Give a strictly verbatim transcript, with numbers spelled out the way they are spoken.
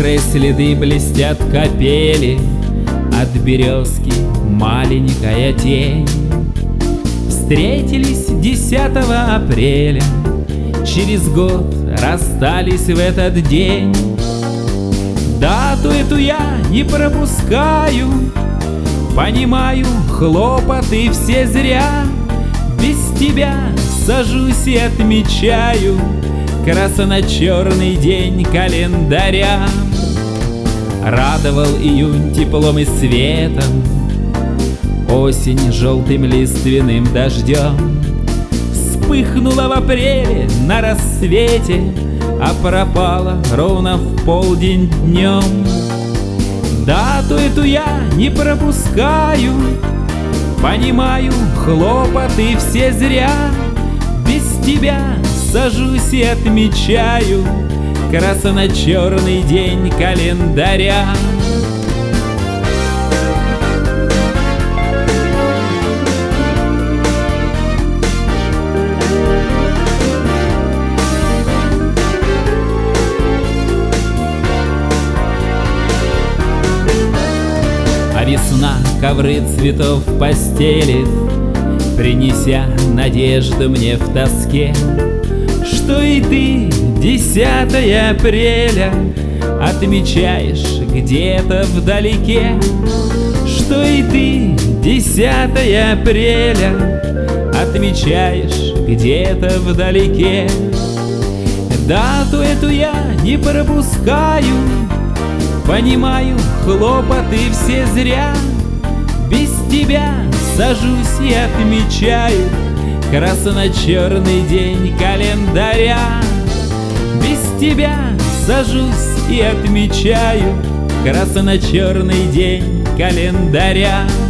Мокрые следы блестят капели, от березки маленькая тень. Встретились десятого апреля, через год расстались в этот день. Дату эту я не пропускаю, понимаю, хлопоты все зря. Без тебя сажусь и отмечаю красно-черный день календаря. Радовал июнь теплом и светом, осень желтым лиственным дождем. Вспыхнула в апреле на рассвете, а пропала ровно в полдень днем. Дату эту я не пропускаю, понимаю, хлопоты все зря. Без тебя сажусь и отмечаю красно-черный день календаря. А весна ковры цветов постелит, принеся надежду мне в тоске, что и ты десятое апреля отмечаешь где-то вдалеке, что и ты десятое апреля отмечаешь где-то вдалеке. Дату эту я не пропускаю, понимаю, хлопоты все зря. Без тебя сажусь и отмечаю красно-черный день календаря. Без тебя сажусь и отмечаю красно-черный день календаря.